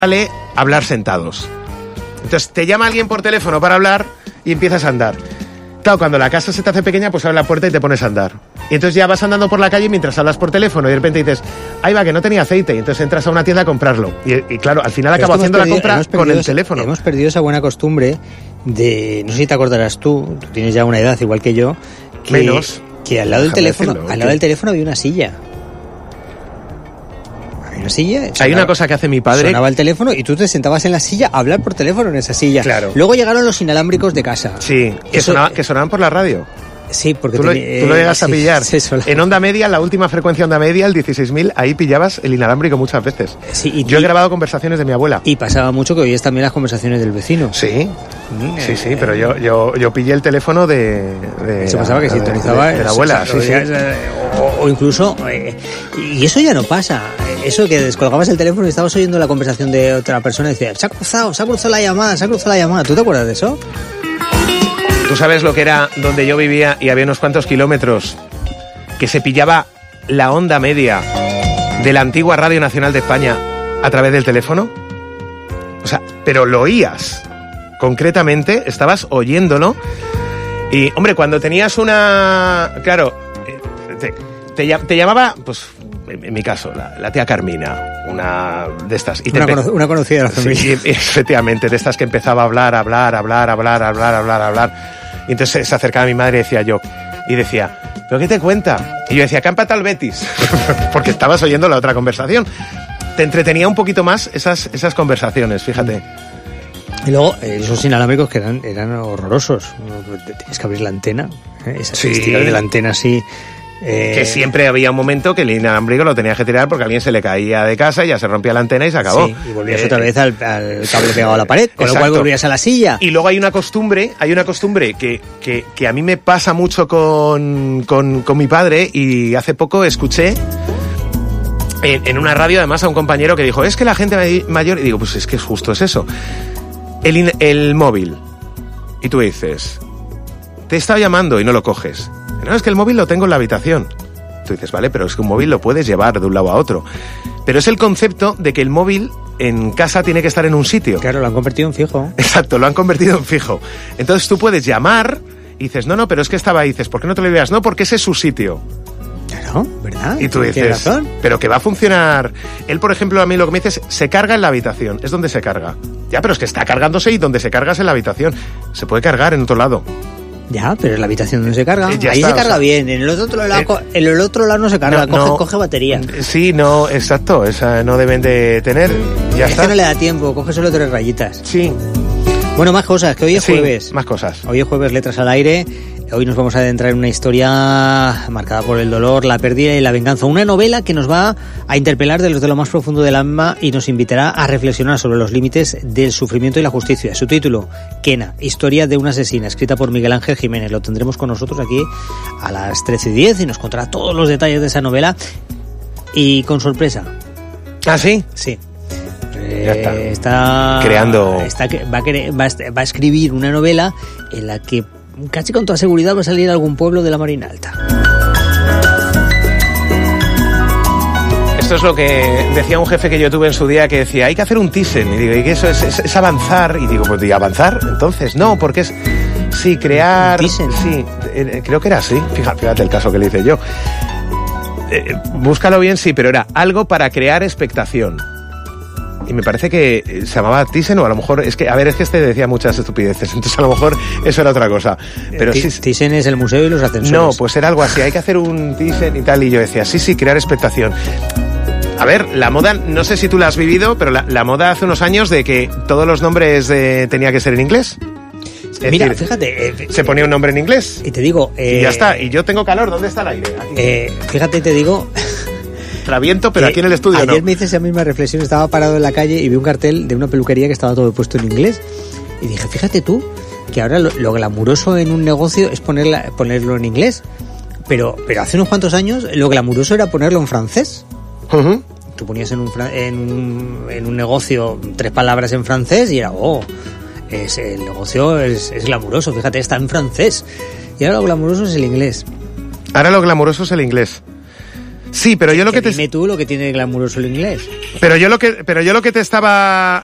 vale hablar sentados. Entonces te llama alguien por teléfono para hablar y empiezas a andar. Claro, cuando la casa se te hace pequeña, pues abre la puerta y te pones a andar. Y entonces ya vas andando por la calle mientras hablas por teléfono y de repente dices, ahí va, que no tenía aceite. Y entonces entras a una tienda a comprarlo. Y claro, al final acabo haciendo la compra con el teléfono. Hemos perdido esa buena costumbre de, no sé si te acordarás tú tienes ya una edad igual que yo, que al lado del teléfono, del teléfono había una silla. Una silla. Hay una cosa que hace mi padre. Sonaba el teléfono y tú te sentabas en la silla a hablar por teléfono en esa silla. Claro. Luego llegaron los inalámbricos de casa. Sí, que sonaban por la radio. Sí, porque tú lo llegas a pillar. Sí, en onda media, la última frecuencia onda media, el 16.000, ahí pillabas el inalámbrico muchas veces. Sí, yo he grabado conversaciones de mi abuela. Y pasaba mucho que oías también las conversaciones del vecino. Sí, sí, pero yo pillé el teléfono de eso pasaba que sintonizaba de la abuela, sí. O incluso, y eso ya no pasa. Eso que descolgabas el teléfono y estabas oyendo la conversación de otra persona y decías, se ha cruzado la llamada. ¿Tú te acuerdas de eso? ¿Tú sabes lo que era donde yo vivía y había unos cuantos kilómetros que se pillaba la onda media de la antigua Radio Nacional de España a través del teléfono? O sea, pero lo oías. Concretamente, estabas oyéndolo. Y, hombre, cuando tenías una... Claro, te llamaba, pues, en mi caso, la tía Carmina, una de estas. Y una conocida de la familia. Sí, efectivamente, de estas que empezaba a hablar. Y entonces se acercaba a mi madre y decía, ¿pero qué te cuenta? Y yo decía, que ha empatado el Betis. Porque estabas oyendo la otra conversación. Te entretenía un poquito más esas conversaciones, fíjate. Y luego, esos inalámbricos que eran horrorosos. Tienes que abrir la antena. Estirar de la antena así. Que siempre había un momento que el inalámbrico lo tenías que tirar porque a alguien se le caía de casa y ya se rompía la antena y se acabó. Sí, y volvías otra vez al cable pegado a la pared, con lo cual volvías a la silla. Y luego hay una costumbre que a mí me pasa mucho con mi padre, y hace poco escuché en una radio además a un compañero que dijo, es que la gente mayor, y digo, pues es que justo es eso. El móvil. Y tú dices, te he estado llamando y no lo coges. No, es que el móvil lo tengo en la habitación. Tú dices, vale, pero es que un móvil lo puedes llevar de un lado a otro. Pero es el concepto de que el móvil en casa tiene que estar en un sitio. Claro, lo han convertido en fijo. Exacto, lo han convertido en fijo. Entonces tú puedes llamar y dices, no, pero es que estaba ahí. Dices, ¿por qué no te lo llevas? No, porque ese es su sitio. Claro, ¿verdad? Y tú dices, pero que va a funcionar. Él, por ejemplo, a mí lo que me dice es, se carga en la habitación. Es donde se carga. Ya, pero es que está cargándose y donde se carga es en la habitación. Se puede cargar en otro lado. Ya, pero en la habitación no se carga. Ahí está, se carga bien. En el otro lado no se carga. Coge batería. Sí, no, exacto. Esa no deben de tener. Ya está. Que no le da tiempo. Coge solo 3 rayitas. Sí. Bueno, más cosas. Que hoy es jueves. Sí, más cosas. Hoy es jueves, letras al aire. Hoy nos vamos a adentrar en una historia marcada por el dolor, la pérdida y la venganza. Una novela que nos va a interpelar desde lo más profundo del alma y nos invitará a reflexionar sobre los límites del sufrimiento y la justicia. Su título, Kena, historia de una asesina, escrita por Miguel Ángel Jiménez. Lo tendremos con nosotros aquí a las 13:10 y nos contará todos los detalles de esa novela y con sorpresa. ¿Ah, sí? Sí. Ya está creando. Va a escribir una novela en la que casi con toda seguridad va a salir a algún pueblo de la Marina Alta. Esto es lo que decía un jefe que yo tuve en su día, que decía, hay que hacer un Thyssen. Y digo, ¿y qué eso es avanzar? Y digo, pues ¿y avanzar? Entonces, no, porque es, sí, crear... ¿Thyssen? Sí, creo que era así. Fíjate el caso que le hice yo. Búscalo bien, sí, pero era algo para crear expectación. Y me parece que se llamaba Thyssen, o a lo mejor es que este decía muchas estupideces, entonces a lo mejor eso era otra cosa. Pero sí, Thyssen es el museo y los ascensores. No, pues era algo así, hay que hacer un Thyssen y tal, y yo decía, sí, crear expectación. A ver, la moda, no sé si tú la has vivido, pero la moda hace unos años de que todos los nombres tenía que ser en inglés. Mira, decir, fíjate... se ponía un nombre en inglés. Y te digo... y ya está, y yo tengo calor, ¿dónde está el aire? Aquí. Fíjate, te digo... Traviento, pero aquí en el estudio ayer no. Me hice esa misma reflexión, estaba parado en la calle y vi un cartel de una peluquería que estaba todo puesto en inglés. Y dije, fíjate tú, que ahora lo glamuroso en un negocio es ponerlo en inglés. Pero hace unos cuantos años lo glamuroso era ponerlo en francés. Uh-huh. Tú ponías en un negocio 3 palabras en francés y era, el negocio es glamuroso, fíjate, está en francés. Y ahora lo glamuroso es el inglés. Ahora lo glamuroso es el inglés. Sí, pero yo lo que te... Dime tú lo que tiene de glamuroso el inglés. Pero yo lo que te estaba